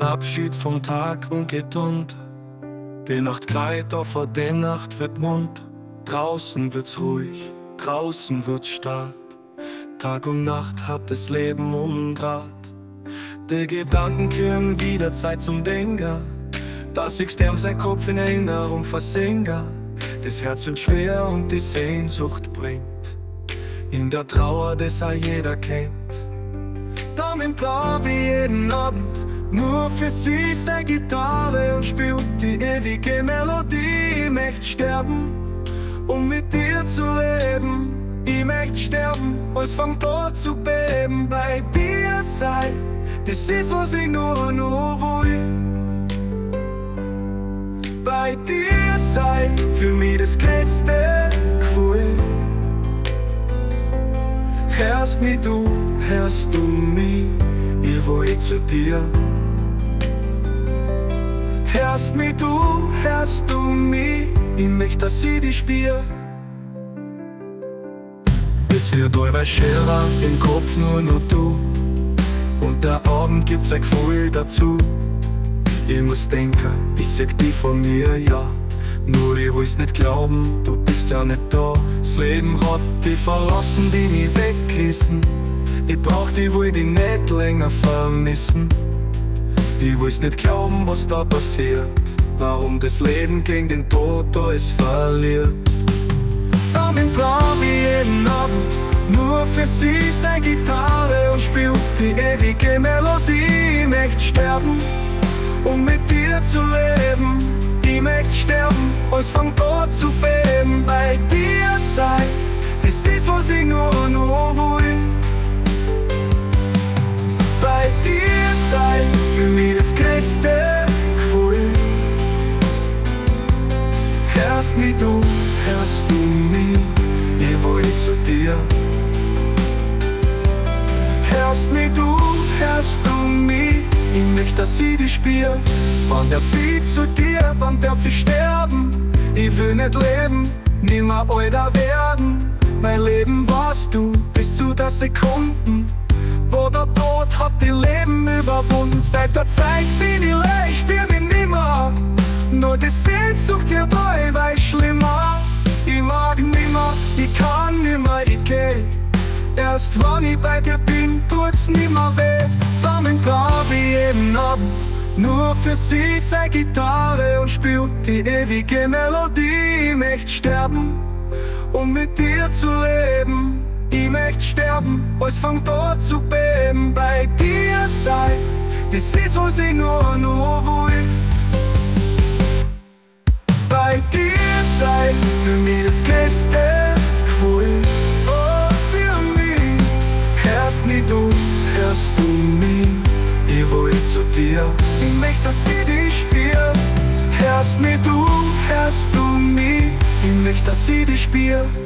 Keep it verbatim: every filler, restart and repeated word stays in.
Abschied vom Tag und geht unter. Die Nacht kreit auf, vor der Nacht wird munter. Draußen wird's ruhig, draußen wird's stark. Tag und Nacht hat das Leben umdraht. Die Gedanken kehren wieder, Zeit zum Denken. Dass ich sterben sein Kopf in Erinnerung versinke. Das Herz wird schwer und die Sehnsucht bringt in der Trauer, das auch jeder kennt. Damenblau wie jeden Abend, nur für sie seine Gitarre und spielt die ewige Melodie. Ich möchte sterben, um mit dir zu leben. Ich möchte sterben, als fängt an zu beben. Bei dir sein, das ist, was ich nur, nur will. Bei dir sein, für mich das größte Gefühl. Hörst mich du, hörst du mich, ich will zu dir. Hörst mich du, hörst du mich, ich möchte, dass ich dich spür. Es wird euer Scherer, im Kopf nur noch du. Und der Abend gibt's ein Gefühl dazu. Ich muss denken, ich sag die von mir, ja. Nur ich will's nicht glauben, du bist ja nicht da. Das Leben hat die verlassen, die mich wegkissen. Ich brauch die, will die nicht länger vermissen. Ich will's nicht glauben, was da passiert. Warum das Leben gegen den Tod alles verliert. Damenblau wie jeden Abend, nur für sie seine Gitarre und spielt die ewige Melodie. Ich möchte sterben, um mit dir zu leben. Ich möchte sterben, als fängt an zu beben. Bei dir sein, das ist, was ich nur, nur will. Bei dir sein, für mich das größte Gefühl. Hörst mich du, hörst du mich, ich will zu dir. Hörst mich du, hörst du mich, ich möchte, dass ich dich spür. Wann darf ich zu dir, wann darf ich sterben? Ich will nicht leben, nimmer älter werden. Mein Leben warst du, bis zu der Sekunden, wo der Tod hat die Leben überwunden. Seit der Zeit bin ich leer, ich spür mich nimmer. Nur die Sehnsucht wird allweil schlimmer. Ich mag nimmer, ich kann nimmer, ich geh. Erst wenn ich bei dir bin, tut's nimmer weh. Damenblau wie jeden Abend, nur für sie seine Gitarre und spielt die ewige Melodie. Ich möchte sterben, um mit dir zu leben. Ich möchte sterben, als fängt an zu beben. Bei dir sein, das ist, was ich nur, nur will. Bei dir sein, für mich das größte Gefühl. Oh, für mich, hörst mich du, hörst du mich, ich will zu dir. Ich möchte, dass ich dich spür. Hörst mich du, hörst du mich, ich möchte, dass ich dich spür.